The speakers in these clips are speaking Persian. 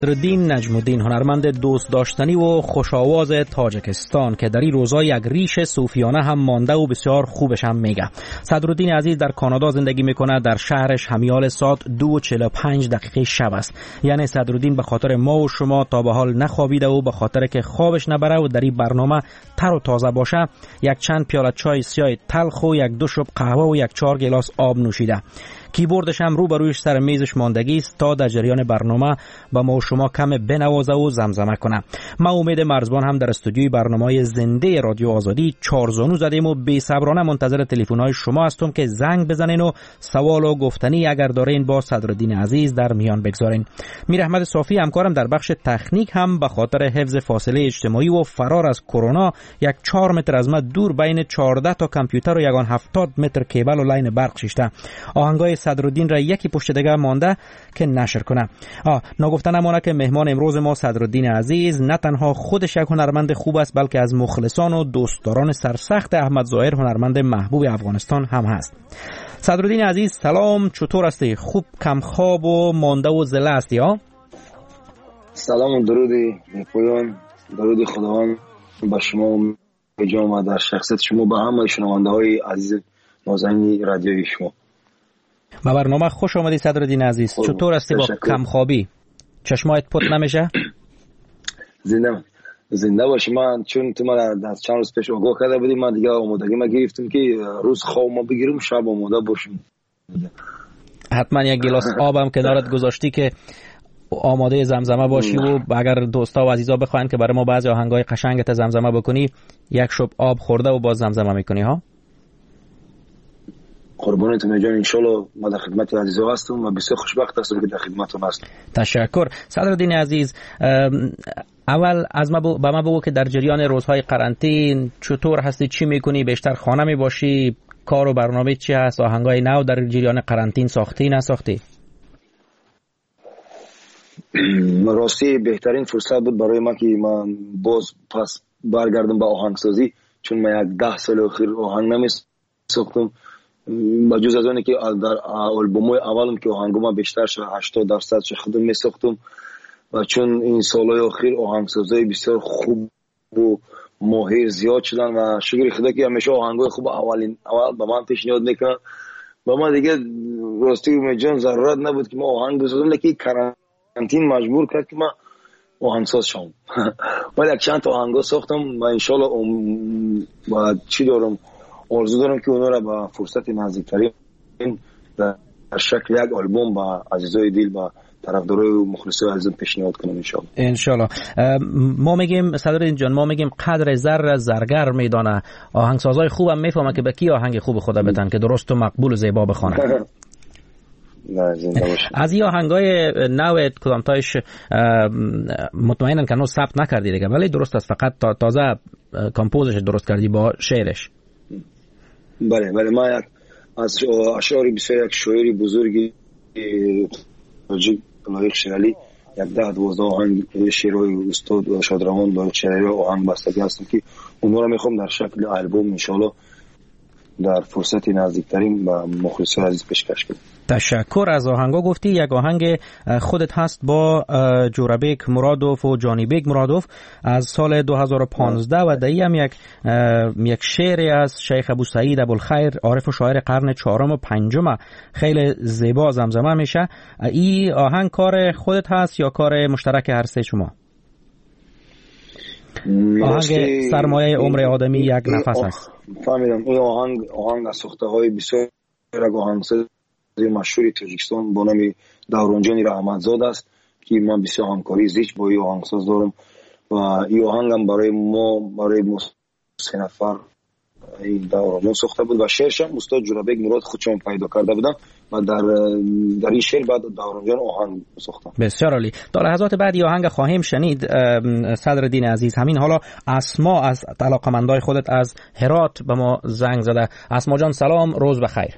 صدرالدین نجم الدین، هنرمند دوست داشتنی و خوش‌آواز تاجیکستان که در این روزا یک ریش صوفیانه هم مانده و بسیار خوبش هم میگه. صدرالدین عزیز در کانادا زندگی میکنه. در شهرش همیال ساعت 2:45 شب است. یعنی صدرالدین به خاطر ما و شما تا به حال نخوابیده و به خاطر که خوابش نبره و در این برنامه تر و تازه باشه، یک چند پیاله چای سیاه تلخ و یک دو شب قهوه و یک 4 گلاس آب نوشیده. کیبوردش هم روبرویش سر میزش ماندگی است تا در جریان برنامه با ما و شما کم بنوازه و زمزمه کنه. ما امید مرزبان هم در استودیوی برنامه زنده رادیو آزادی 4 زانو زدیم و بی‌صبرانه منتظر تلفن‌های شما هستم که زنگ بزنین و سوال و گفتنی اگر دارین با صدرالدین عزیز در میان بگذارین. میر احمد صافی همکارم در بخش تکنیک هم به خاطر حفظ فاصله اجتماعی و فرار از کرونا 4 متر از ما دور بین 14 تا کامپیوتر و 70 متر کیبل و لاین برق شیشته. آهنگای صدرالدین را یکی پشت دیگه مانده که نشر کنه. نگفته نمانه که مهمان امروز ما صدرالدین عزیز نه تنها خودش یک هنرمند خوب است، بلکه از مخلصان و دوستداران سرسخت احمد ظاهر هنرمند محبوب افغانستان هم هست. صدرالدین عزیز سلام، چطور هستی؟ خوب کم خواب و مانده و زله هستی ها؟ سلام و درودی پایان، درودی خداوند با شما و جامعه در شخصیت شما به همه شنونده های عزیز نازنین رادیوی شما. با برنامه خوش آمدی صدرالدین عزیز. چطور هستی با کم خوابی؟ چشمایت پت نمیشه؟ زنده باشی. من چون تو من از چند روز پیش آگاه کرده بودیم، من دیگه آمادگی ما گرفتم که روز خواب ما بگیرم شب آماده باشیم. حتما یک گلاس آبم کنارت گذاشتی که آماده زمزمه باشی و اگر دوستا و عزیزا بخواین که برای ما بعضی آهنگای قشنگت زمزمه بکنی، یک شب آب خورده و باز زمزمه میکنی ها؟ قربانتون جان، انشالله ما در خدمت عزیزا هستم و بسیار خوشبخت هستم که در خدمتتون هستم. تشکر. صدرالدین عزیز، اول از به ما بگو که در جریان روزهای قرنطین چطور هستی؟ چی میکنی؟ بیشتر خانه می باشی؟ کار و برنامه چی هست؟ آهنگای نو در جریان قرنطین ساختی نساختی؟ راستی بهترین فرصت بود برای من که من باز پس برگردم به آهنگسازی، چون من 10 سال اخیر آهنگ نمی‌ساختم. بجز از اونی که در آلبوم‌های اولم که آهنگام بیشتر شد 80% خودم می‌ساختم و چون این سال‌های اخیر آهنگسازای بسیار خوب و ماهر زیاد شدن و شکر خدا که همیشه آهنگای خوب اول به من پیشنهاد میکنن. با ما دیگه راستی میجان ضرورت نبود که ما آهنگ بسازم، لیکن قرنطین مجبور کرد که من آهنگساز شم. ولی چند تا آهنگ ساختم و انشالله با چی دارم آرزو دارم که اونا را با فرصت نزدیکترین در شکل یک آلبوم با عزیزای دل با طرفدارای و مخلصای عزیزم پیشنهاد کنم انشالله. ما میگیم صدرالدین جان، ما میگیم قدر زر زرگر میدانه. آهنگسازای خوبم میفهمه که به کی آهنگ خوب خدا بدن که درست و مقبول و زیبا بخونه. از این آهنگای نو کدامتایش مطمئنم که نو ثبت نکردی دیگه، ولی درست است فقط تازه کمپوزش درست کردی با شعرش. بله من از اشعار بسیار یک شاعری بزرگی لایق شیرالی 10-12 آهنگ شعرهای استاد شادروان لایق شیرالی آهنگ بستگی هستم که اونها رو میخوام در شکل آلبوم انشالله در فرصت نزدیکترین با مخلصای عزیز پیشکش کنم. تشکر. از آهنگا گفتی، یک آهنگ خودت هست با جورابیک مرادوف و جانی بیگ مرادوف از سال 2015 و دایی هم یک شعری از شیخ ابو سعید ابوالخیر عارف و شاعر قرن 4 و 5 خیلی زیبا زمزمه میشه. این آهنگ کار خودت هست یا کار مشترک هر سه شما؟ آهنگ سرمایه عمر آدمی یک نفس است. فهمیدم. این آهنگ از ساخته های بسیار آهنگساز مشهور تاجیکستان با نام دورانجان رحمتزاده است که من بسیار همکاری زیچ با این آهنگساز دارم و این آهنگ هم برای ما 3 نفر این دورانجان ساخته بود و شعرش هم استاد جورابیک مراد خودشون پیدا کرده بودن و در این شعر بعد دورانجان آهنگ ساختن. بسیار عالی. در لحظات بعدی آهنگ خواهیم شنید. صدرالدین عزیز، همین حالا اسما از علاقمندای خودت از هرات به ما زنگ زده. اسما جان سلام، روز بخیر.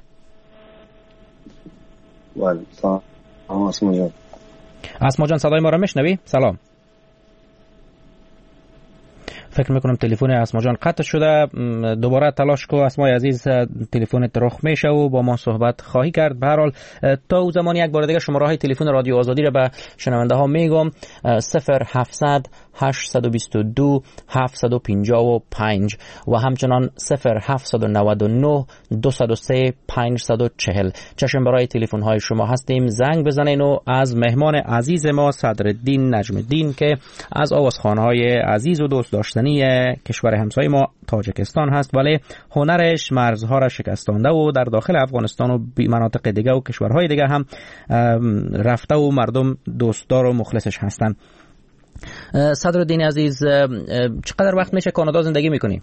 بله سلام اسما جان. اسما جان صدای ما را میشنوی؟ سلام. فکر میکنم تلفن اسما جان قطع شده. دوباره تلاش کو اسمای عزیز، تلفن رخ میشه و با ما صحبت خواهی کرد. به هر حال تا او زمان یک بار دیگه شماره های تلفن رادیو آزادی را به شنونده ها میگم: 0700 822 755 و همچنان 0799 203 540. چشم برای تلفن های شما هستیم، زنگ بزنین و از مهمان عزیز ما صدرالدین نجم الدین که از آوازخوان های عزیز و دوست داشتنی کشور همسایه ما تاجیکستان هست، ولی هنرش مرزها را شکستانده و در داخل افغانستان و مناطق دیگه و کشورهای دیگه هم رفته و مردم دوستدار و مخلصش هستند. صدرالدین عزیز، چقدر وقت میشه کانادا زندگی میکنی؟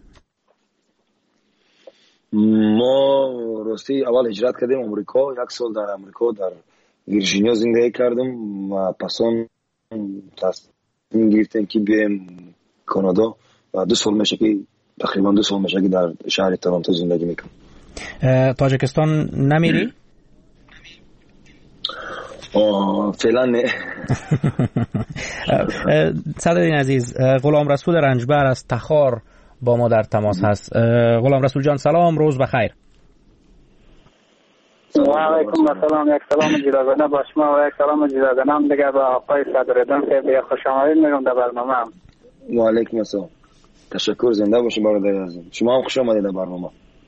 ما راستی اول هجرت کردیم امریکا، 1 سال در امریکا در ویرجینیا زندگی کردم و پسان تصمیم گرفتیم که بیایم کانادا و 2 سال میشه که تقریبا 2 سال میشه که در شهر تورنتو زندگی میکنم. تاجیکستان نمیری؟ فعلا نه. صدرالدین عزیز، غلام رسول رنجبر از تخار با ما در تماس هست. غلام رسول جان سلام، روز بخیر. و علیکم السلام، یک سلام جداگانه با شما و یک سلام جداگانه هم دیگه با آقای صدرالدین خیلی خوش آمدید میگم در برنامه. و علیکم السلام، تشکر، زنده باشید برادر عزیز. شما هم خوش آمدید در برنامه.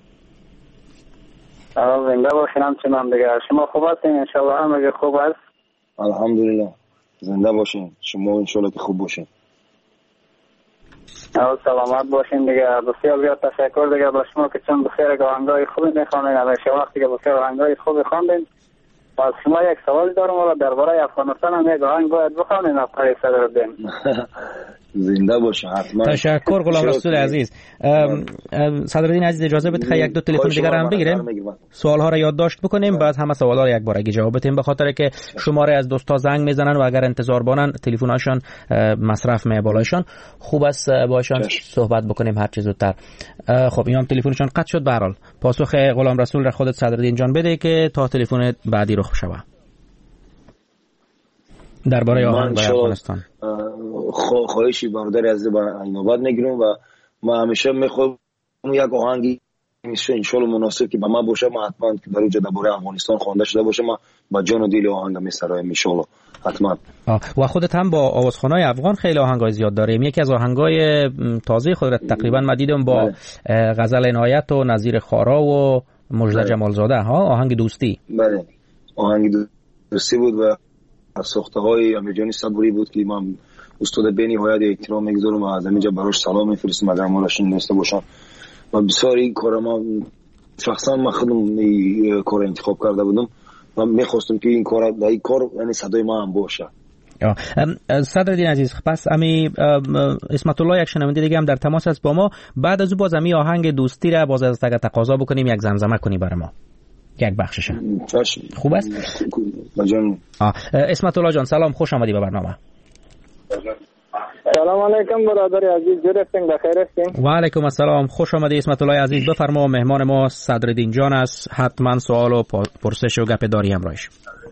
زنده باشین. همچنان دیگه شما خوب هستین؟ انشالله همه خوب هست. الحمدلله، زنده باشین. شما انشالله که خوب باشین. سلامت باشین دیگه. بسیار زیاد تشکر دیگه با شما که چون بسیار آهنگای خوبی میخوانین، همیشه وقتی که بسیار آهنگای خوبی خواندین. از شما یک سوال دارم، ولی درباره افغانستان هم یک آهنگ باید بخوانین آقای صدرالدین. زنده باشه حتما. تشکر غلام رسول عزیز. صدرالدین عزیز اجازه بده یک دو تلفن دیگر هم بگیریم، سوال ها را یادداشت بکنیم، بعد همه سوالا را یک بارگی جواب بدیم، به خاطر که شماره از دوستا زنگ میزنن و اگر انتظار بانن تلفناشون مصرف می بالایشان. خوب است باشون صحبت بکنیم هر چه زودتر. خب اینم تلفنشون قطع شد. به هر حال پاسخ غلام رسول را خودت صدرالدین جان بده که تا تلفن بعدی رخ شوه درباره آهنگ برای افغانستان. خواهشی برادر عزیز با نوبت نگیرم و ما همیشه میخوام یک آهنگی میشه انشالله مناسب که به ما باشه، ما حتما که در اونجا درباره افغانستان خوانده شده باشه ما با جان و دل آهنگ میسرایم انشالله حتما. و خودت هم با آوازخوانای افغان خیلی آهنگای زیاد داریم. یکی از آهنگای تازه خودت تقریبا من دیدم با غزل عنایت و نظیر خارا و مجد جمالزاده آهنگ دوستی. بله، آهنگ دوستی بود و ساخته های امیرجانی صبوری بود که من استاد بینی هایت احترام میگذارم و از اینجا براش سلام میفرستم اگر مالشون نیسته باشن. و بسیار این کار ما شخصا من خودم این کار انتخاب کرده بودم و میخواستم که این کار یعنی صدای ما هم باشه. صدرالدین عزیز، پس امی اسمت الله یک شنونده دیگه هم در تماس است با ما. بعد از او باز امی آهنگ دوستی را باز از اگر تقاضا بکنیم یک زمزمه کنی برای ما، یک بخشش. خوب است؟ اسمت الله جان سلام، خوش آمدی به برنامه. سلام علیکم برادر عزیز، جورستین بخیر هستین؟ و علیکم السلام، خوش آمدی اسمت الله عزیز. بفرما، مهمان ما صدرالدین جان است، حتما سوال و پرسش و گپ داری همراهش.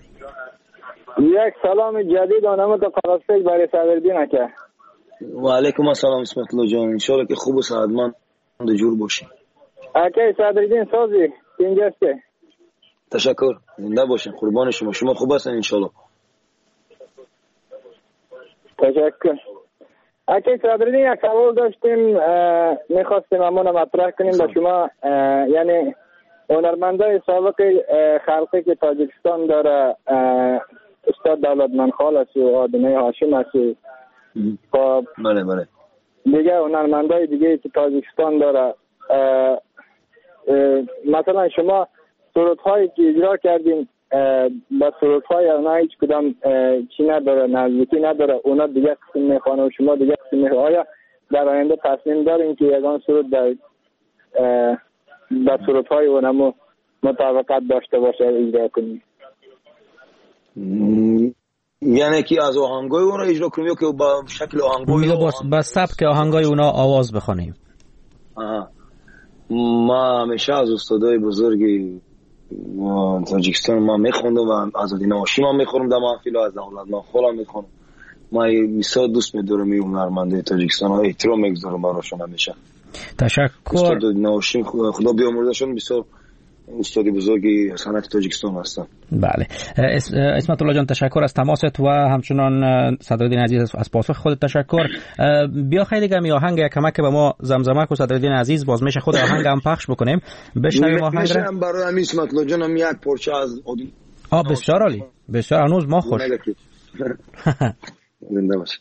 یک سلام جدید آنم تا پرستش برای صدرالدین اکه. و علیکم السلام اسمت الله جان، انشالله که خوب و صحتمند و جور باشی. اکه صدرالدین سازی اینجاست. تشکر، زنده باشین، قربان شما. شما خوب هستین انشالله. تشکر. اکه صدرالدین یک سوال داشتیم، میخواستیم همون مطرح کنیم با شما. یعنی هنرمندای سابق خلقی که تاجیکستان داره، استاد دولتمند خال است و آدمه هاشم است. خب بله دیگه هنرمندای دیگه که تاجیکستان داره، مثلا شما سرودهایی که اجرا کردین با سرودهای اونا هیچ کدام چی نداره، نزدیکی نداره، اونا دیگه قسم میخوانه و شما دیگه قسم میخوانه. آیا در آینده تصمیم دارین که یگان سرود در سرودهای اونمو مطابقت داشته باشه اجرا کنیم؟ یعنی که از آهنگای اون رو اجرا کنیم یا که با شکل آهنگای با سبک آهنگای اونا آواز بخونیم؟ ما همیشه از استادای بزرگی تاجیکستان ما میخوندم و از آدینه هاشم هم میخورم در محفل و از دولتمند خالم میخونم من بسیار دوست می‌دارم این هنرمنده تاجیکستان ها، احترام می‌گذارم براشون همیشه. تشکر. استاد نوشین خدا بیامرزشون بسیار استادی بزرگی صنعت تاجیکستان هستن. بله اسمت الله جان تشکر از تماست و همچنان صدرالدین عزیز از پاسخ خودت تشکر. بیا خیلی دیگه می آهنگ کمک به ما زمزمک و صدرالدین عزیز باز میشه خود آهنگ هم پخش بکنیم بشنویم آهنگ را. برای اسمت الله جان یک پارچه از بسیار عالی بسیار هنوز ما خوش زنده باش.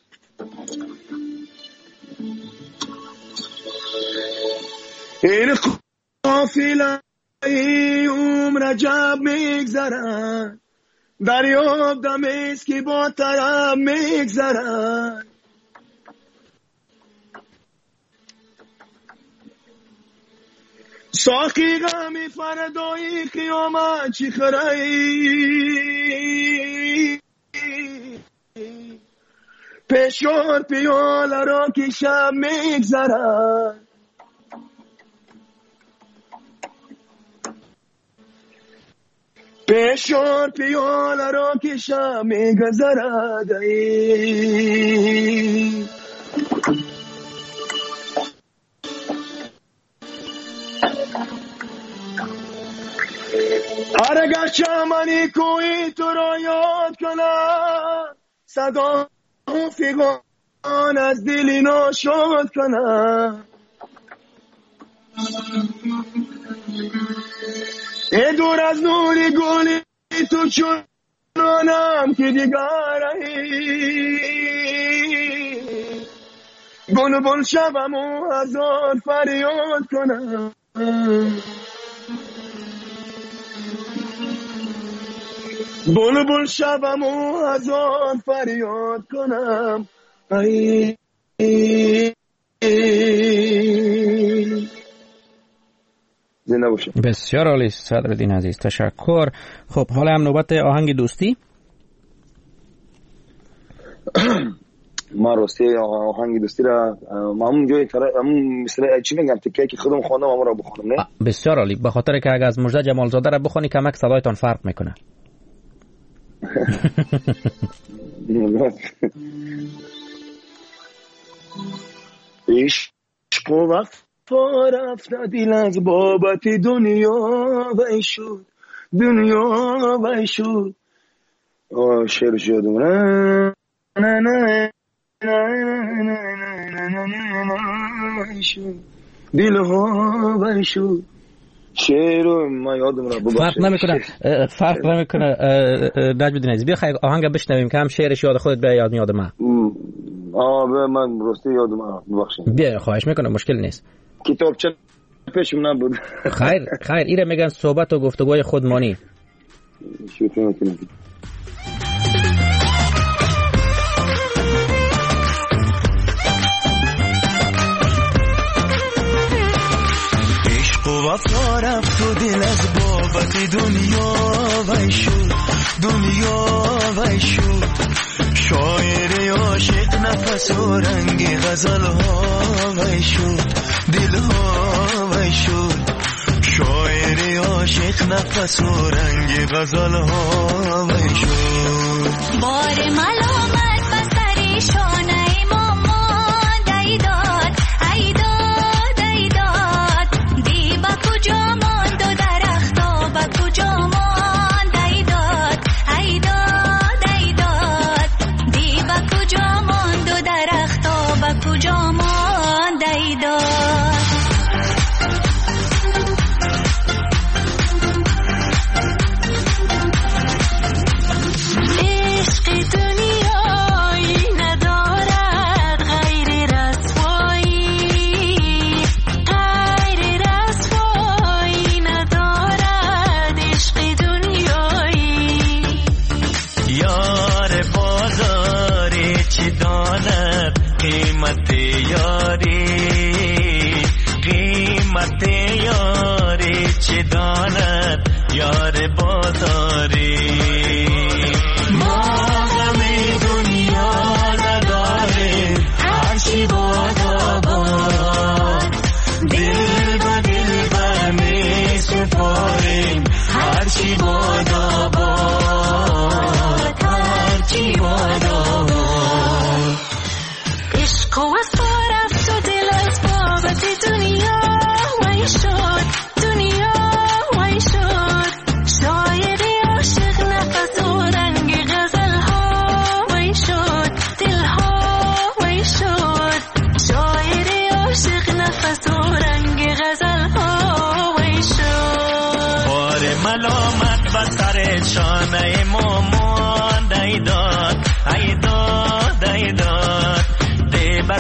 این قافله عمر عجب میگذرن دریاب دمیست که با طرب میگذرن ساقی غمی فردایی قیامت چی خرایی پیشور پیاله را که شب میگذرن پیشور پیاله را که شب میگذرد هر اگر چمنی کوی تو را یاد کنم صدا فیغان از دلی ناشاد کنم ای دور از نوری گلی تو چونانم که دیگرهی گل بل شبم و هزار فریاد کنم بل بل شبم و هزار فریاد کنم زنده باشه. بسیار عالی صدرالدین عزیز تشکر. خب حالا هم نوبت آهنگ دوستی. ما راستی آهنگ دوستی را همون جای همون مثل چی میگم تکیه که خودم خواندم همون را بخونم نه؟ بسیار عالی به خاطر که اگه از مژده جمالزاده را بخونی کمک صدایتان فرق میکنه. عشق و وفا رفت دل از بابت دنیا وی شد دنیا وی شد شعر شدم نه نه نه وی شد دل ها وی شد شعر ما یادم را فرق نمیکنه نجم‌الدین عزیز بیا خیلی آهنگ بشنویم که هم شعرش یاد خودت بیا یاد میاد من من راستی یادم ببخشید بیا خواهش میکنم مشکل نیست کتابچه پیشم نبود خیر ایره میگن صحبت و گفتگوی خودمانی شکر میکنم وفا رفت و دل از بابت دنیا وی شد دنیا وی شد شاعر عاشق نفس و رنگ غزل ها وی شد دل ها وی شد شاعر عاشق نفس و رنگ غزل ها وی شد بار ملامت بسری شانه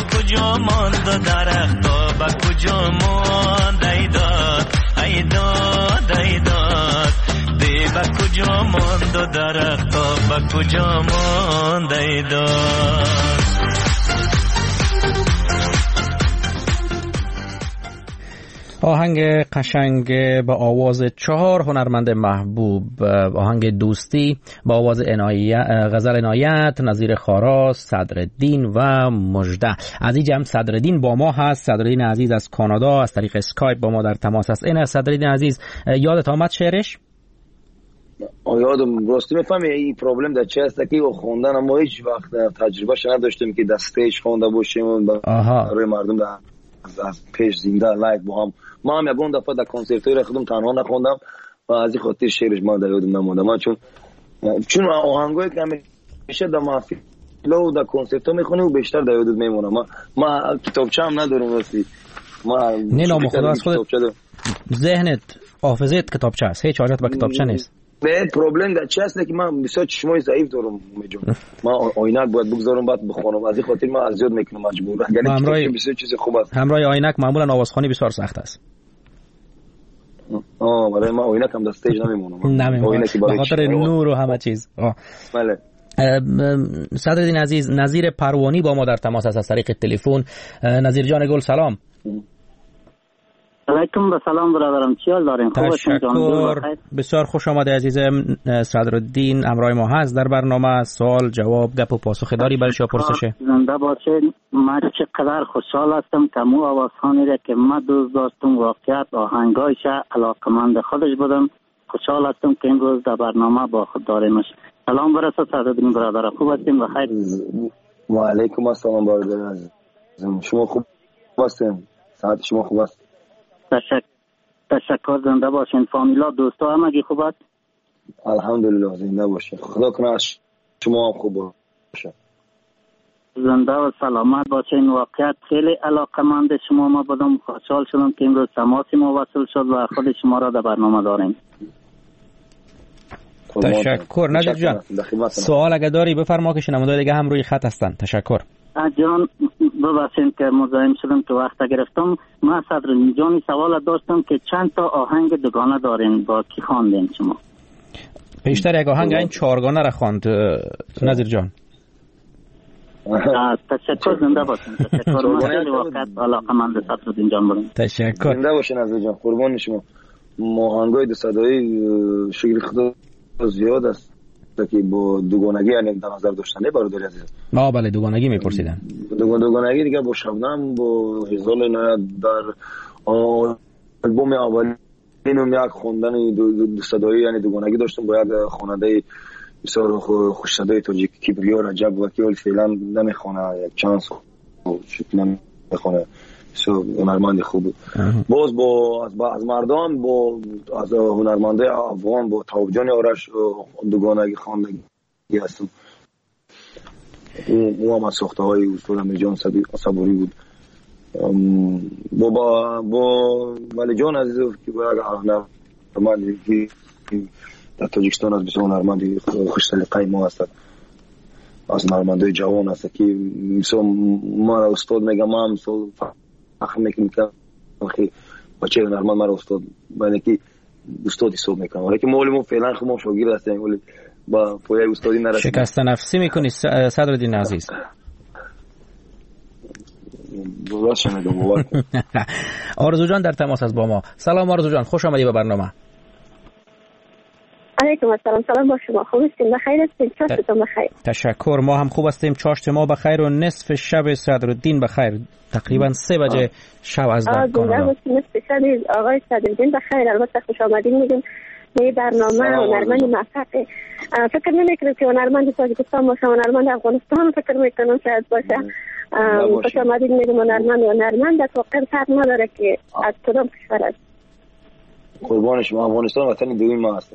کجا ماند درختا به کجا ماند ای داد دی به کجا ماند درختا به کجا ماند ای داد. آهنگ قشنگ با آواز 4 هنرمند محبوب، آهنگ دوستی با آواز غزل عنایت، نظیر خاراس، صدرالدین و مژده. عزیز هم صدرالدین با ما هست. صدرالدین عزیز از کانادا از طریق اسکایپ با ما در تماس است. این صدرالدین عزیز یادت آمد شعرش؟ یادم راستی میفهمی این پروبلم در چه است که خوندن ما هیچ وقت تجربهش نداشتیم که دستش خونده باشیم برای مردم از پیش زنده لایو با هم. ما هم یکون دفعه در کنسرت‌های رفتم تنها نخوندم و از این خاطر شعرش ما در یادم نمونده. من چون آهنگایی که همیشه در محفل و در کنسرت‌ها میخونیم و بیشتر در یادم میمونه. ما کتابچه هم ندارم راستی. ما نه نام خدا از خودت ذهنت حافظت کتابچه است، هیچ حاجت به کتابچه نیست. به پروبلم در چه است که من بسیار چشمای ضعیف دارم میجون. ما آینک باید بگذارم بعد بخونم، از این خاطر من اذیت میکنم مجبور. اگر بسیار چیز خوب است همراه آینک معمولا آوازخوانی بسیار سخت است. برای ما آینک هم دستش نمیمونه به خاطر نور و همه چیز. بله. صدرالدین عزیز، نظیر پروانی با ما در تماس است از طریق تلفن. نظیر جان گل سلام. علیکم سلام برادرم، چی حال دارین؟ تشکر، بسیار خوش آمده عزیزم. صدرالدین همراه ما هست در برنامه. سوال جواب گپ و پاسخ داری برای شما پرسشه؟ زنده باشین. من چقدر خوشحال هستم که مو آوازخوانی را که من دوست داشتم واقعیت آهنگایش علاقمند خودش بودم. خوشحال هستم که این روز در برنامه با خود داریمش. سلام برسه صدرالدین برادر، خوب هستین؟ بخیر. و علیکم السلام برادر عزیزم، شما خوب هستین؟ صحت شما خوب است؟ تشکر، زنده باشین. فامیلا دوستا همگی خوب است؟ الحمدلله زنده باشین. خدا کنه شما هم خوب باشه. زنده و سلامت باشین. واقعیت خیلی علاقمند شما ما بودم. خوشحال شدم که امروز تماسی ما وصل شد و خود شما را در برنامه داریم. تشکر. نجات جان سوال اگه داری بفرما که شنوندگان دیگه هم روی خط هستن. تشکر. جان ببخشید که مزاحم شدم که وقت گرفتم. من صدرالدین جان سوال داشتم که چند تا آهنگ دوگانه دارین، با کی خواندین شما؟ بیشتر یک آهنگ این 4 گانه را خواند نظیر جان. تشکر، زنده باشین. تشکر. من خیلی واقعا علاقه‌مند صدرالدین جان بودم. تشکر. زنده باشین نظیر جان، قربان شما. آهنگای دو صدایی شکر خدا زیاد است که با دوگانگی یعنی در نظر داشتنه برادری عزیز. بله دوگانگی میپرسیدن. دوگانگی دیگه با شبنم، با هزال عنایت در البوم اولین یک خوندن دو صدایی یعنی دوگانگی داشتم با یک خواننده بسیار خوش صدای تاجیک کبریا رجب وکیل. فعلا نمیخونه، یک چند سال شکل نمیخونه، بسیار هنرمند خوب بود. باز از مردان از هنرمنده افغان با تواب جان آرش دوگانگی خواندگی هستم. او هم از ساخته های استاد امیرجان صبوری بود. با ولی جان عزیز که با هنرمندی که در تاجیکستان از بسیار هنرمندی خوش سلیقه ما هستند، از هنرمندای جوان هست که مثلا ما را استاد میگم، ما هم فخر میکنم که بچه هنرمند ما را استاد باید که استاد حساب میکنم، ولی که ما فعلا ما شاگرد هستیم ولی با پایه استادی نرسیدیم. شکست نفسی میکنی صدرالدین عزیز؟ آرزو جان در تماس است با ما. سلام آرزو جان، خوش آمدی به برنامه. علیکم السلام. سلام با شما، خوب هستین؟ بخیر هستین؟ چاشتون بخیر؟ تشکر، ما هم خوب هستیم. چاشت ما بخیر و نصف شب صدرالدین بخیر. تقریبا 3 بجه شب از کانادا. نصف شب آقای صدرالدین بخیر. البته خوش آمدین میگم به برنامه. هنرمند موفق فکر نمیکنم که هنرمند تاجیکستان باشه، هنرمند افغانستان فکر میکنم شاید باشه. خوش آمدین میگم. هنرمند واقعا فرق نداره که از کدام کشور است. قربان شما. افغانستان وطن دوم ما است.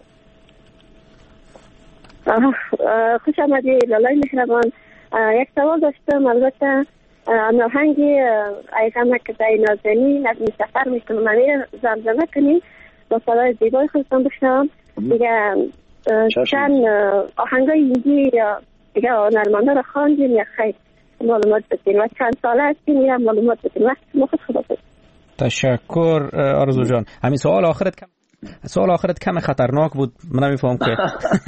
خوش آمدی لالای مهربان. یک سوال داشتم. البته آهنگ ای غمک دای نازنی نظم سفر میکنم امیر زمزمه کنیم با صدای زیبای خودتان بشنم دیگه. چند آهنگای اینجی یا دیگه هنرمنده را خواندیم یا خیر؟ معلومات بدین و چند ساله هستین میرم معلومات بدین. وقت شما خدا بدین. تشکر آرزو جان. همین سوال آخرت کم خطرناک بود. من نمیفهم که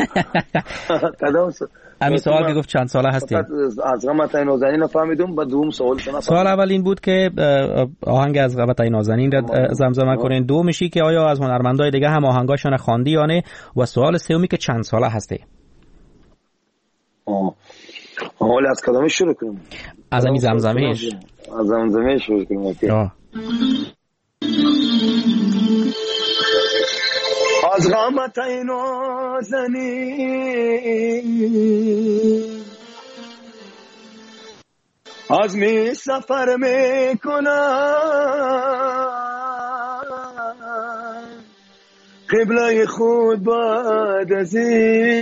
همین سوال که گفت چند ساله هستین. از قامتای نازنین رو فهمیدم. بعد دوم سوال اول این بود که آهنگ از قامتای نازنین را زمزمه کنین. دومیشی که آیا از هنرمندای دیگه هم آهنگاشون خواندی یا نه؟ و سوال سومی که چند ساله هستی؟ حالا از کدامش شروع کنیم؟ از همین زمزمهش. از زمزمهش شروع کنیم. از قامتای نازنین از می سفر میکنم قبله خود بعد از این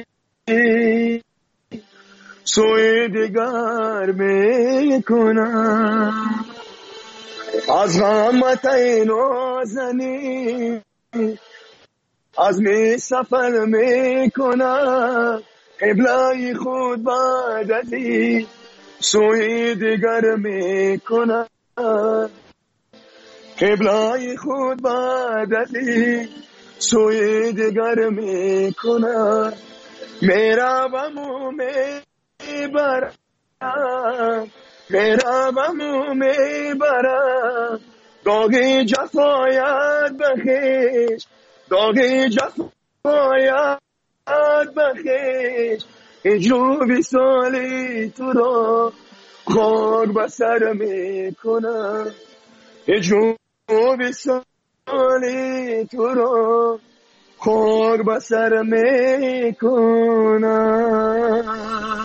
سوی دیگر میکنم. از قامتای نازنین از می سفر میکنم قبله خود بعد از این سوی دیگر میکنم. قبله خود بعد از این سوی دیگر میکنم. میروم و میبرم داغی جفایت بخیش داغی جفایت بخیش اجروبی سالی تو را خاک بسر میکنم. اجروبی سالی تو را خاک بسر میکنم.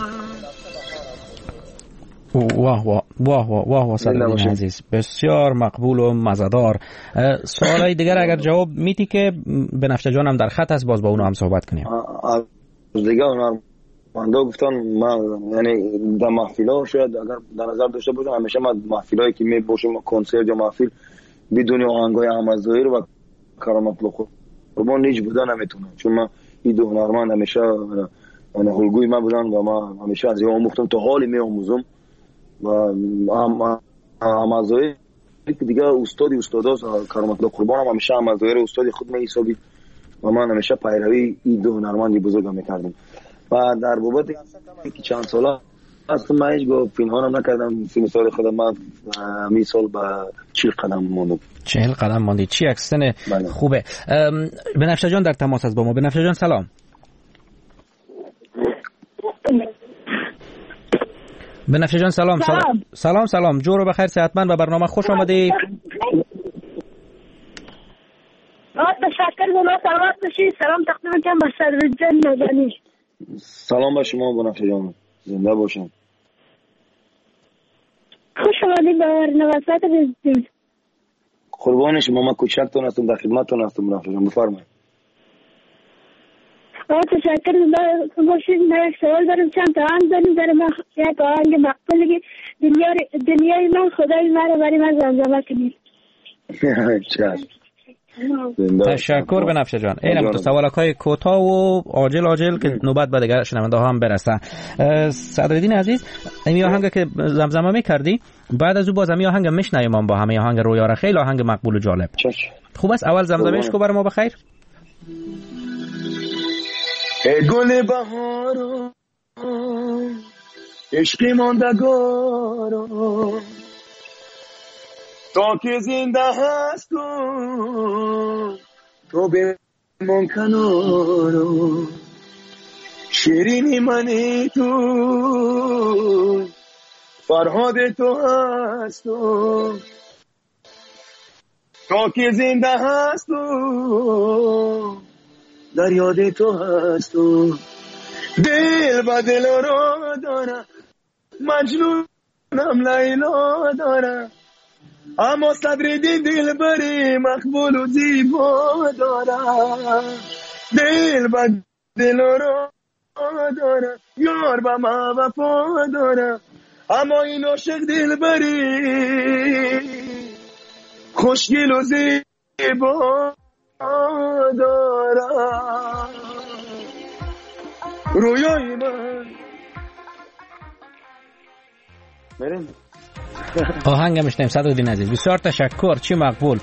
واه واه واه واه واه صدرالدین عزیز، بسیار مقبول و مزدار. سوالای دیگر اگر جواب میدی که بنفشه جان هم در خط است، باز با اونو هم صحبت کنیم. دیگه هنرمندا گفتن من یعنی در محفلا شاید اگر در نظر داشته باشم همیشه من محفلایی که میباشم کنسرت یا محفل بدون آهنگای احمد ظاهر و کرامت الله قربان هیچ بودن نمیتونم، چون من این دو هنرمند همیشه یعنی الگوی من بودن و من همیشه از اینا آموختم تا حالی میآموزم. و احمد ظاهر که دیگه استاداست، کرامت الله قربان هم همیشه احمد ظاهر استاد خود من حسابید و من همیشه پیروی این دو هنرمند بزرگم میکردم. و در بابت که چند ساله اصلا من هیچ گاه پنهانم نکردم. 3 سال خودم من می سال با 40 قدم موندم. 40 قدم ماندی. چی اکسن خوبه. بنفشه جان در تماس است با ما. بنفشه جان سلام. بنفشه جان سلام. سلام جور و بخیر، صحتمند و برنامه خوش آمدی. تشکر بما سلامت باشید. سلام تقدیم کنم به صدرالدین نازنین. سلام به شما بنفشه جان، زنده باشین. خوش آمدید به نوازات بزدید. قربان شما، من کوچکتون هستم، در خدمتتون هستم بنفشه جان، بفرمایید. تشکر باشید. من یک سوال دارم، چند تا آهنگ داریم در من، یک آهنگ مقبولی که دنیای من خدای من رو برای من زمزمه کنید. تشکر بنفشه جان. اینم تو سوالکای کوتاه و عاجل که نوبت به دیگر شنونده ها هم برسه. صدرالدین عزیز، این آهنگ که زمزمه میکردی بعد از او باز این آهنگ میشنویم با همه آهنگ رویاره، خیلی آهنگ مقبول و جالب. خوب است اول زمزمهش کو برای ما بخیر. ای گل بهارو عشقی ماندگارو تا که زنده هستم تو بمون کنارو، شیرینی منی تو فرهاد تو هستم تا که زنده هستم در یاد تو هستم. دل با دل رو دارم، مجنونم لیلا دارم، اما صدرالدین دل بری مقبول و زیبا دارم. دل با دل رو دارم، یار با ما وفا دارم، اما این عاشق دل بری خوشگل و زیبا دارم. رویای من میریم آهنگ میشنیم. صدرالدین عزیز بسیار تشکر. چی مقبول.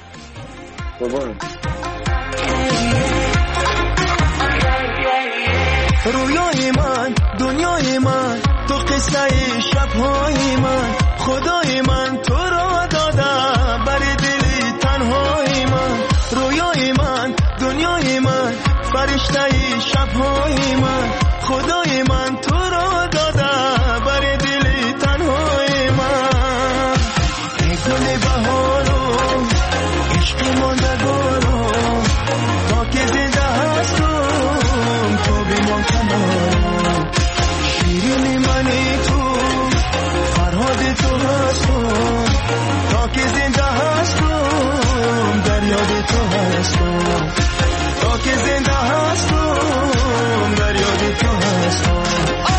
رویای من، دنیای من، تو قصه شبهای من، خدای من تو را داده بر دل تنهای من. رویای من، دنیای من، فرشته شبهای من، خدای من تو را داده بر دل تنهای من. ای گل بهارو عشق ماندگارو تا که زنده هستم تو بمان کنارو. شیرین منی تو فرهاد تو هستم تا که زنده هستم در یاد تو هستم. تا که زنده هستم در یاد تو هستم.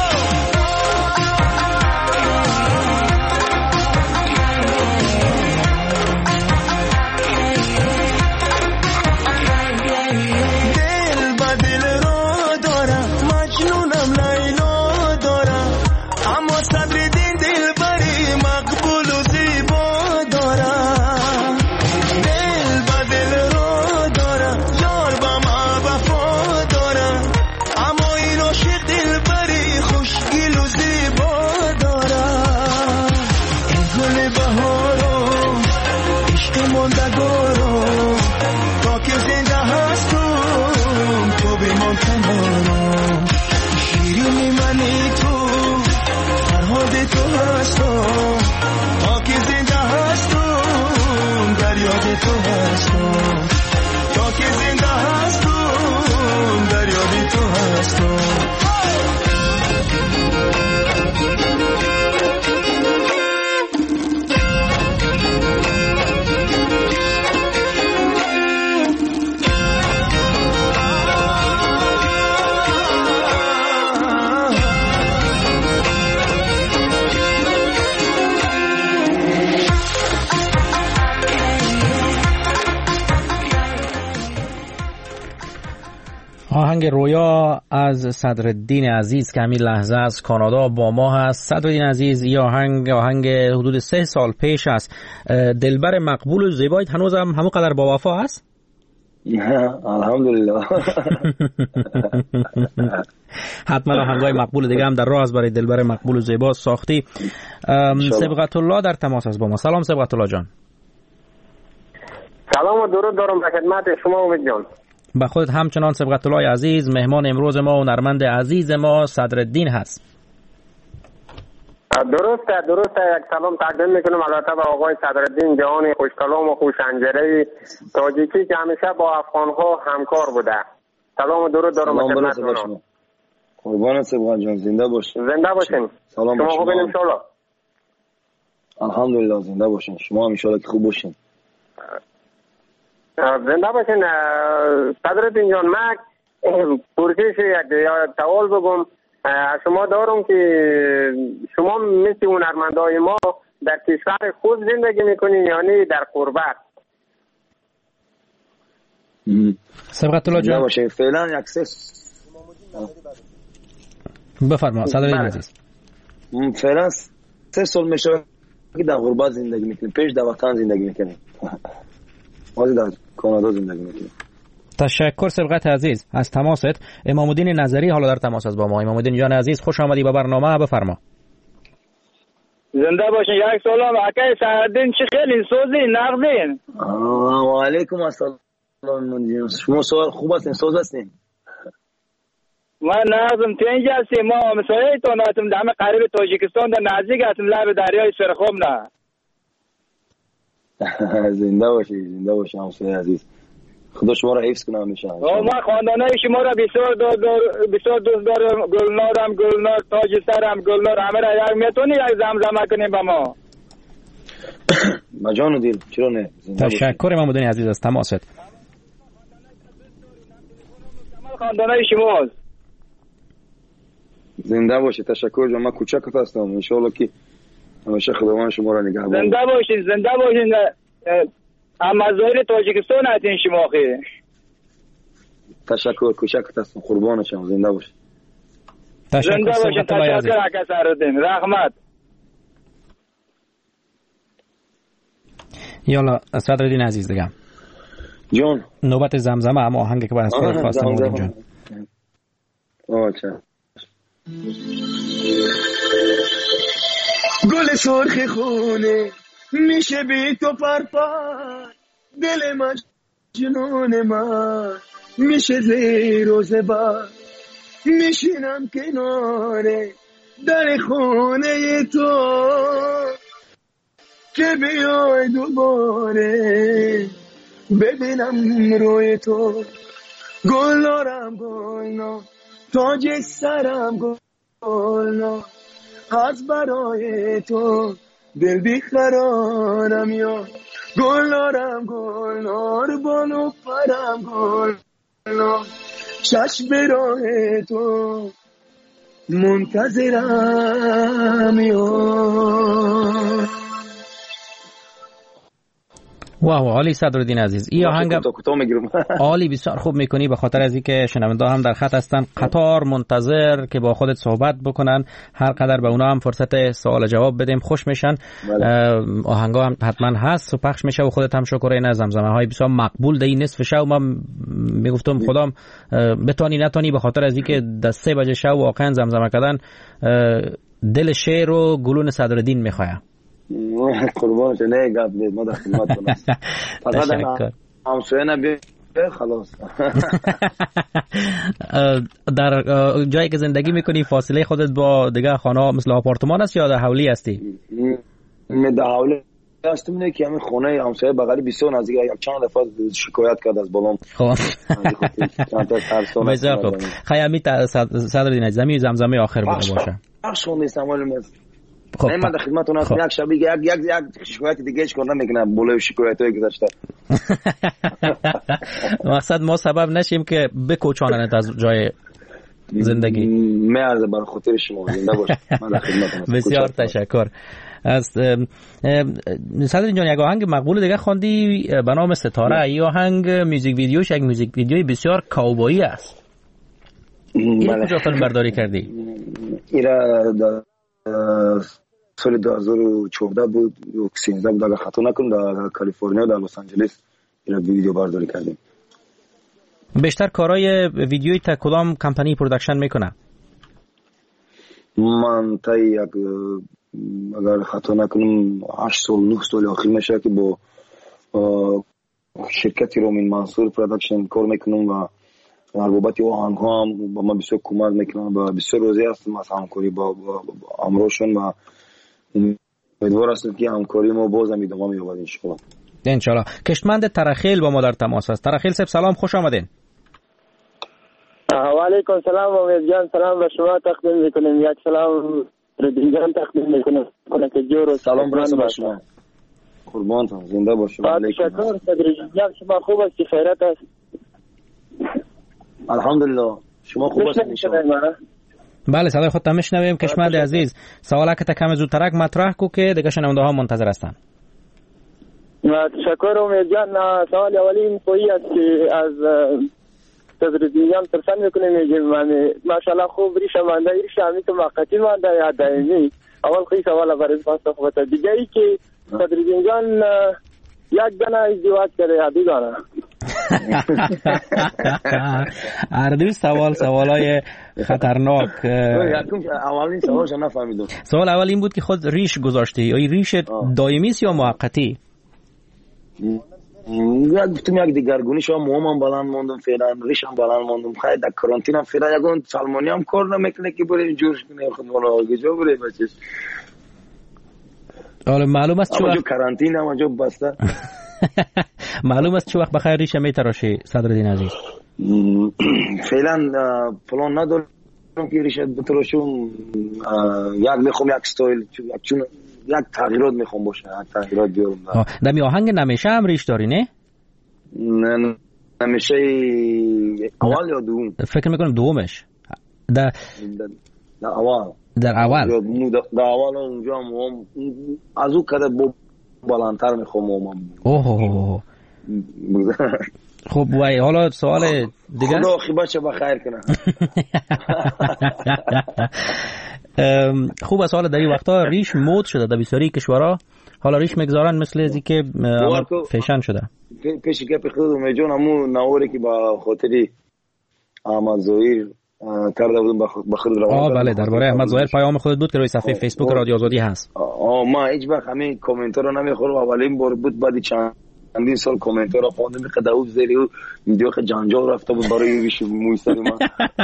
آهنگ رویا از صدرالدین عزیز که همین لحظه از کانادا با ما هست. صدرالدین عزیز، این آهنگ حدود 3 سال پیش است. دلبر مقبول و زیبایت هنوز هم همون قدر با وفا است؟ الحمدلله. حتما آهنگای مقبول دیگه هم در راه است برای دلبر مقبول و زیبا ساختی. سبقت الله در تماس است با ما. سلام سبقت الله جان. سلام و درود دارم به خدمت شما امید جان. به خودت همچنان سبقت الله عزیز. مهمان امروز ما و هنرمند عزیز ما صدرالدین هست. درسته یک سلام تقدیم میکنم البته به آقای صدرالدین جهان خوش کلام و خوش انجره تاجیکی که همیشه با افغان‌ها همکار بوده. سلام و درود دارم به خدمت شما. قربان سبقت جان، زنده باشین. زنده باشین. سلام شما خوبین ان شاء الله؟ الحمدلله زنده باشین. شما هم ان شاء الله که خوب باشین. زنده باشین. صدرالدین جان، من پرسش یک سوال بگم شما دارم که شما مثل هنرمندای ما در کشور خود زندگی میکنین یعنی در غربت؟ سبقت الله جان فعلا یک بفرما صدرالدین عزیز. فعلا 3 سال میشه که در غربت زندگی میکنیم. پیش در وطن زندگی میکنیم. ما در کانادا زندگی میکنیم. تشکر سبقت عزیز از تماست. امام الدین نظری حالا در تماس است با ما. امام الدین جان عزیز خوش آمدی به برنامه. بفرما. زنده باشین. یک سلام اکای صدرالدین، چی خیلی سوزی نقدین. و علیکم السلام. شما سوال خوب هستین، سوز هستین. من نازم تینجا هستیم. ما مسایه تو ناتم دم قریب تاجیکستان در نزدیک هستیم لب دریای سرخم نه. زنده باشی همسایه عزیز. خدا شما را حفظ کنه همیشه. ما خاندانای شما را بسیار دوست دارم. گلنارم، گلنار، تاج سرم، گلنار، همه را یک میتونی یک زمزمه کنیم به ما. مجان و دل، چرا نه. تشکر امام الدین عزیز از تماست. خاندانای شماست. زنده باشی. تشکر جان. من کوچک هستم. ان شاء الله که همیشه خداوند شما را نگهدار. زنده باشین. اما ظاهر تاجیکستان هستین شما خیلی. تشکر. کوچک هستم. قربان شما. زنده باشین. تشکر. تشکر اکا صدرالدین. رحمت. یالا صدرالدین عزیز دیگه جان نوبت زمزمه، اما آهنگی که باید از خواستم بودیم جان. گل سرخ خونه میشه بی تو پرپر، دل مجنون من میشه زیر و زبر، میشینم کنار در خونه تو که بیای دوباره ببینم روی تو. گلارم گلنا تاج سرم گلنا، از برای تو دل بیقرارم یا گلارم گلنار بانو پرم گلنا، چشم راه تو منتظرم یا. واو عالی صدرالدین عزیز، این آهنگ عالی بسیار خوب میکنی، به خاطر از اینکه شنونده هم در خط هستن قطار منتظر که با خودت صحبت بکنن، هر قدر به اونا هم فرصت سوال جواب بدیم خوش میشن. آهنگا هم حتما هست و پخش میشه و خودت هم شکر این زمزمه های بسیار مقبول در این نصف شب. من میگفتم خدام بتانی نتانی، به خاطر از اینکه در 3 بجه شب واقعا زمزمه کردن دل شعر و گلون صدرالدین میخواه. قربانش نه گپ نیست، ما در خدمت کنم. فقط همسایه نبیه خلاص. در جایی که زندگی میکنی فاصله خودت با دیگه خانه مثل آپارتمان است یا در حولی هستی؟ در حولی هستم، نه که همین خونه همسایه بغلی بسیار نزدیک، یک چند دفعه شکایت کرد از بالام. خب بسیار خوب. خیلی صدرالدین عزیز زمزمه آخر بوده باشه. بخشون نیستم ولی نه من در خدمتتون هستم. یک شب یک شکایت دیگه اش کردم میکنه بولای شکایتای گذشته. مقصد ما سبب نشیم که بکوچاننت از جای زندگی. مرد بر خاطر شما زنده باش. من در خدمتتون هستم. بسیار تشکر. از صدرالدین جان یک آهنگ مقبول دیگه خواندی به نام ستاره. این آهنگ میوزیک ویدیوش یک میوزیک ویدیوی بسیار کاوبایی است. این کجا فیلم برداری کردی؟ ایرا سال 2014 بود یا 13 بود اگر خطا نکنم، در کالیفرنیا در لس آنجلس این ویدیو برداری کردیم. بیشتر کارهای ویدیویی تا کدام کمپانی پروداکشن میکنه؟ من تا یک اگر خطا نکنم 8 سال 9 سال اخیر میشه که با شرکتی رومین منصور پروداکشن کار میکنم و در بابت آهنگ ها هم با من بسیار کمک میکنم و بسیار روزی هستم از همکاری با امروشون و امیدوار هستم که همکاری ما باز هم ادامه می‌یابد انشالله. کشتمند ترخیل با ما در تماس است. ترخیل صاحب سلام، خوش آمدین. و علیکم سلام امید جان، سلام به شما تقدیم میکنیم. یک سلام ردین جان تقدیم میکنم که جور و سلام برسه به شما. قربانتون، زنده باشید. تشکر صدرالدین جان، شما خوب است؟ خیرات است؟ الحمدلله. شما خوب هستید؟ بله صدای خودت میشنویم. کشمند عزیز سوالا که کم زودترک مطرح کو که دیگه شنونده ها منتظر هستن. تشکر امید جان. سوال اولی این کوئی است که از صدرالدین جان پرسان میکنیم، میگیم ماشاءالله خوب ریش مانده، ریش همی تو موقتی مانده یا دائمی؟ اول خیلی سوال برای پاسخ بده. دیگه ای که صدرالدین جان یک دانه ازدواج کرده یا دو دانه؟ هر دو سوالای خطرناک. اولین سوالش نفهمیدم. سوال اول این بود که خود ریش گذاشتی، یا ریش دائمی است یا موقتی؟ گفتم یک دیگرگونی شما موام بلند موندم، فعلا ریشم بلند موندم. خیلی در کرانتین هم فعلا یگون سلمانی هم کار نمیکنه که بریم جورش کنیم خود مولا آگجا بریم بچش. حالا معلوم است چه وقت کرانتین هم جو بسته. معلوم است چه وقت بخیر ریش میتراشی صدرالدین عزیز؟ فعلا پلان ندارم که ریش بتراشم. یک میخوام یک استایل چون یک تغییرات میخوام باشه، یک تغییرات بیارم. در می آهنگ نمیشه هم ریش داری نه؟ نه نمیشه اول یا دوم؟ فکر میکنم دومش. در اول. در اول اونجا هم از او کده بالانتر میخوام. اوه خب وای، حالا سوال دیگه. خدا خیبرش بخیر کنه. خوب است. حالا در این وقتا ریش مود شده در بسیاری کشورها. حالا ریش میگذارن مثل ازی که فیشن شده. پیش گپ خود میجون همو نواری که با خاطری احمد ظاهر کرده بودم با خود روان. بله، درباره احمد ظاهر پیام خودت بود که روی صفحه فیسبوک رادیو آزادی هست. ما هیچ وقت همین کامنت رو نمیخورم. اولین بار بود بعد چندین سال کامنت رو خواندم که داوود زیری و ویدیو که جنجال رفته بود برای ریش مویسری ما.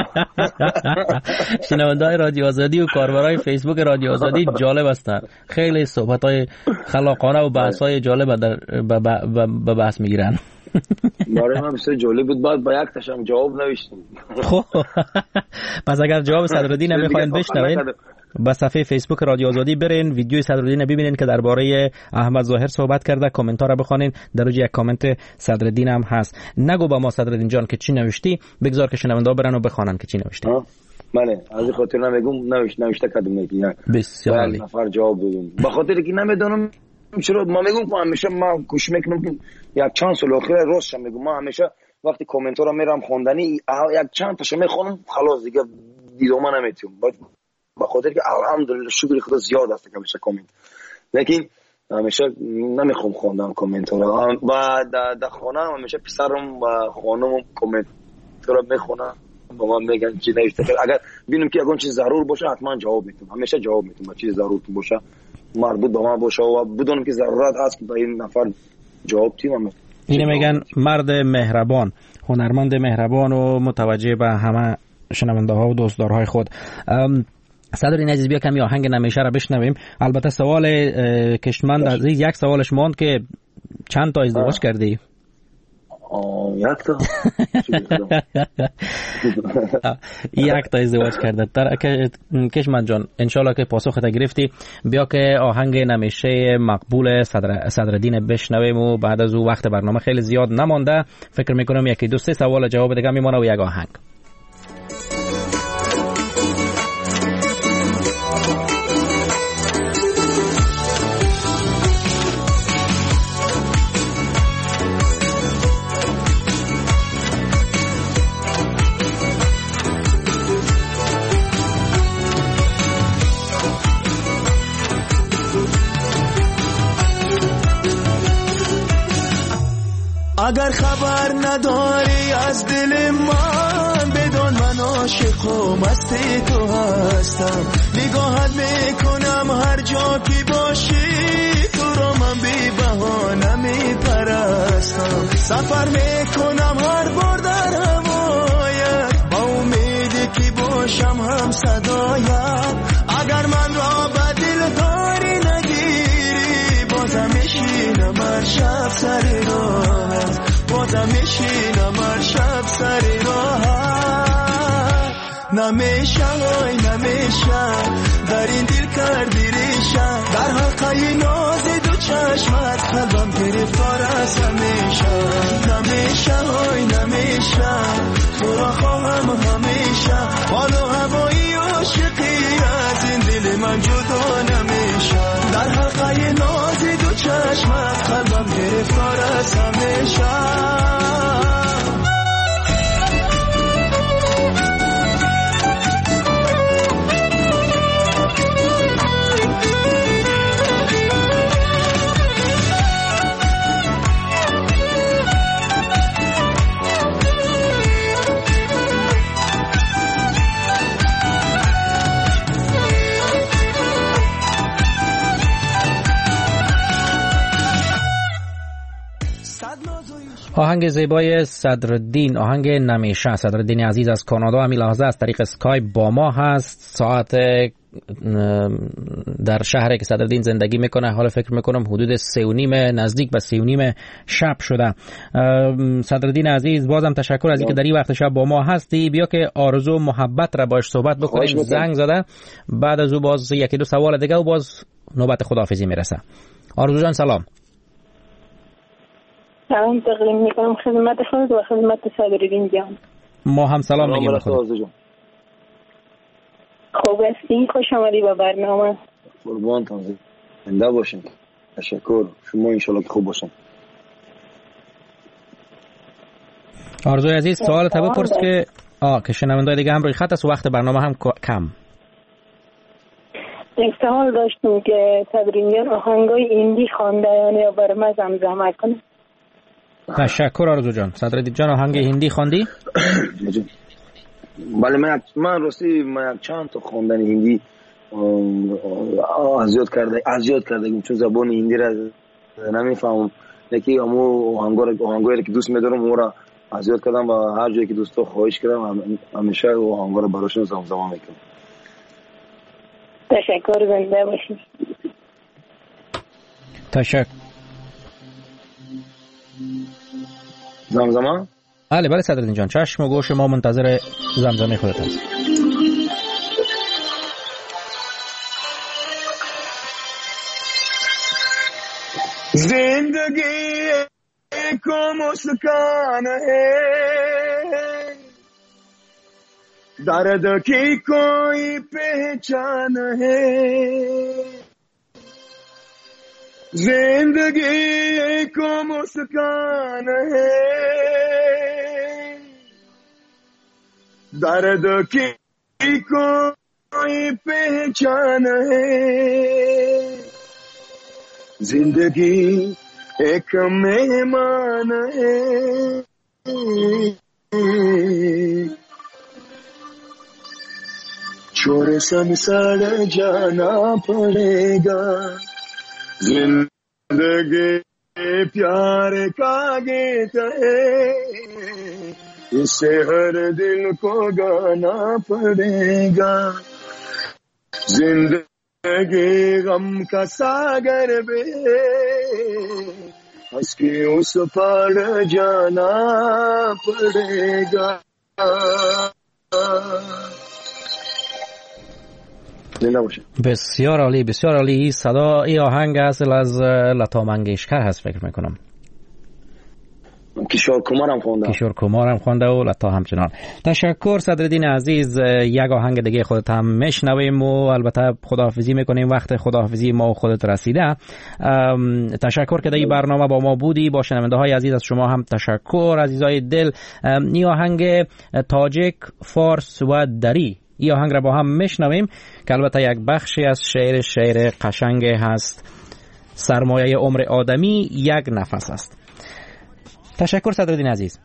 شنونده‌های رادیو آزادی و کاربرای فیسبوک رادیو آزادی جالب هستند. خیلی صحبت‌های خلاقانه و بحث‌های جالب به بحث میگیرن. برای من بسیار جالب بود. بعد با یک تاشم جواب نوشتم. خب پس اگر جواب صدرالدین نمیخواین بشنوین با صفحه فیسبوک رادیو آزادی برین، ویدیوی صدرالدین ببینین که درباره احمد ظاهر صحبت کرده، کامنت ها رو بخونین. در روی یک کامنت صدرالدین هم هست. نگو با ما صدرالدین جان که چی نوشتی، بگذار که شنونده ها برن و بخونن که چی نوشتی. بله، از خاطر نمیگم نوشته کردم میگم. بسیار عالی. نفر جواب دادم. به خاطر که نمیدونم چرا ما میگم که همیشه ما کوشش میکنم که یک چند سال اخیر راستش میگم. ما همیشه وقتی کامنت ها رو میرم خوندنی یک چند تاشو میخونم خلاص دیگه دیدم نمیتونم. به خاطر که الحمدلله شکر خدا زیاد است که همیشه کامنت، لیکن همیشه نمیخوام خوندن کامنت ها رو. و در خانه همیشه پسرم و خانمم کامنت ها رو میخونن، با من میگن چی نوشته. اگر ببینم که اگه چیز ضرور باشه حتما جواب میدم. همیشه جواب میدم. چیز ضرور باشه مربوط به من باشه و بدونم که ضرورت هست که به این نفر جواب تیم. اینه میگن مرد مهربان، هنرمند مهربان و متوجه به همه شنونده ها و دوستدارهای خود. صدرالدین عزیز بیا کمی آهنگ نمیشه را بشنویم. البته سوال کشمند عزیز یک سوالش ماند که چند تا ازدواج کردی؟ یک تا یک تا ازدواج کرده. کشمند جان انشالله که پاسخت گرفتی. بیا که آهنگ نمیشه مقبول صدرالدین بشنویم و بعد از او وقت برنامه خیلی زیاد نمانده. فکر میکنم یکی دو سه سوال جواب دیگه میمونه و یک آهنگ. اگر خبر نداری از دل من بدون من عاشق و مست تو هستم. نگاهت میکنم هر جا که باشی، تو رو من بی بهانه میپرستم. سفر میکنم هر بار در هوایت، با امیدی که باشم هم صدایت. اگر من را به دل داری نگیری، بازم میشینم هر شب سر راهت، بازم میشینم هر شب سر راهت. نمیشه وای نمیشه در این دل کردی ریشه، در حلقه ناز دو چشمت قلبم گرفتار از همیشه. نمیشه وای نمیشه تو را خواهم همیشه، حالو هوایی عاشقی از این دل من جدا نمیشه. در حلقه ناز دو چشمت قلبم گرفتار از همیشه. آهنگ زیبای صدرالدین، آهنگ نمیشه. صدرالدین عزیز از کانادا همین لحظه از طریق اسکایپ با ما هست. ساعت در شهری که صدرالدین زندگی میکنه حالا فکر میکنم حدود 3:30 نزدیک به 3:30 شب شده. صدرالدین عزیز بازم تشکر از اینکه در این وقت شب با ما هستی. بیا که آرزو محبت را باش صحبت بکنیم. زنگ زده. بعد از او باز یکی دو سوال دیگه و باز نوبت خداحافظی میرسه. آرزو جان سلام. سلام تقدیم میکنم خدمت خود و خدمت صدرالدین جان. ما هم سلام میگیم به خود. خوب هستی؟ خوش آمدی به برنامه. قربانتون زنده باشین. تشکر. شما انشالله که خوب باشین. آرزوی عزیز سوال تا بپرس که شنونده‌های دیگه هم روی خط است و وقت برنامه هم کم. یک سوال داشتم که صدرین جان آهنگای هندی خوانده یا بر ما زمزمه کنه. تشکر آرزو جان. صدرالدین جان آهنگ هندی خواندی؟ بله من راستی چند تا خواندن هندی اذیت کردم چون زبان هندی را نمیفهمم. یکی همو آهنگایی که دوست می‌دارم اون را اذیت کردم و هر جایی که دوستا خواهش کردم همیشه آهنگا رو براشون زمزمه میکنم. تشکر، زنده باشید. تشکر. زمزمه؟ بله صدرالدین جان، چشم و گوش ما منتظر زمزمه خودت هست. जिंदगी को मुस्कान है, दर्द की कोई पहचान है। जिंदगी को मुस्कान है, दर्द की कोई पहचान है। जिंदगी एक मेहमान है, छोड़ संसार जाना पड़ेगा। जिंदगी प्यार का गीत है, इसे हर दिल को गाना पड़ेगा। जिंदगी गम का सागर में हंस के उस पार जाना पड़ेगा। بسیار عالی، بسیار عالی. صدا ای آهنگ اصل از لتا منگیشکر هست فکر میکنم. کشور کمارم خونده و لتا همچنان. تشکر صدرالدین عزیز. یک آهنگ دیگه خودت هم میشنویم و البته خداحافظی میکنیم. وقت خداحافظی ما و خودت رسیده. تشکر که در این برنامه با ما بودی. با شنونده های عزیز از شما هم تشکر عزیزای دل. این آهنگ تاجیک، فارس و دری، این آهنگ را با هم میشنویم که البته یک بخشی از شعر قشنگ هست. سرمایه عمر آدمی یک نفس است. تشکر صدرالدین عزیز.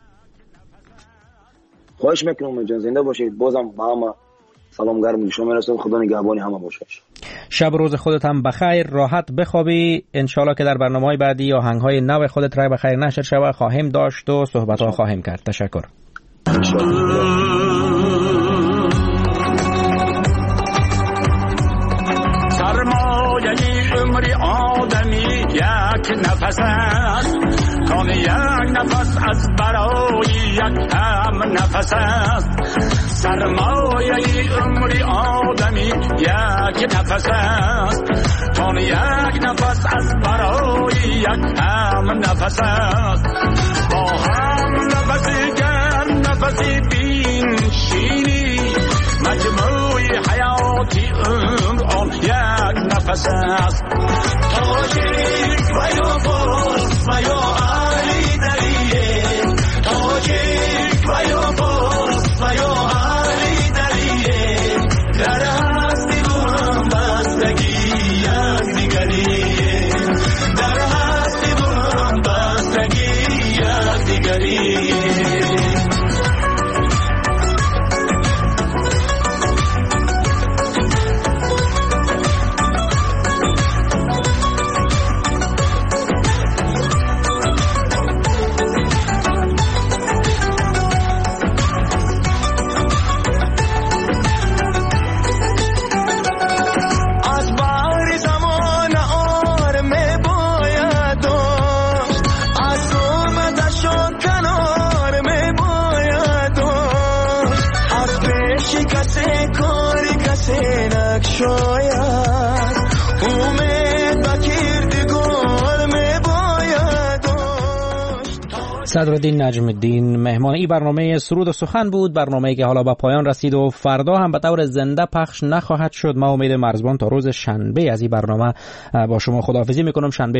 خواهش میکنم جان، زنده باشید. بازم با همه سلام گرم شما میرسونم. خدا نگهبان همه باشه. شب روز خودت هم بخیر، راحت بخوابی. انشالله که در برنامه‌های بعدی آهنگ‌های نو خودت را بخیر نشر شود خواهیم داشت و صحبت‌ها خواهیم کرد. تشکر. سرمایه عمر آدمی یک نفس است، کان یک نفس از برای یک هم نفس است. سرمایه عمر آدمی یک نفس است، کان یک نفس از برای یک هم نفس است. با هم نفسی گرم، نفسی بین شینی، مجموع حیاتی عمر آن یک نفس است. تاجیک و یا فارس و یا علی دریه، تاجیک و یا فارس و یا علی دریه، در هستی و هم بستگی یک دیگریه، در هستی و هم بستگی یک دیگریه. صدرالدین نجم الدین مهمان این برنامه سرود و سخن بود، برنامه‌ای که حالا به پایان رسید و فردا هم به طور زنده پخش نخواهد شد. ما امید مرزبان تا روز شنبه از این برنامه با شما خداحافظی میکنم. شنبه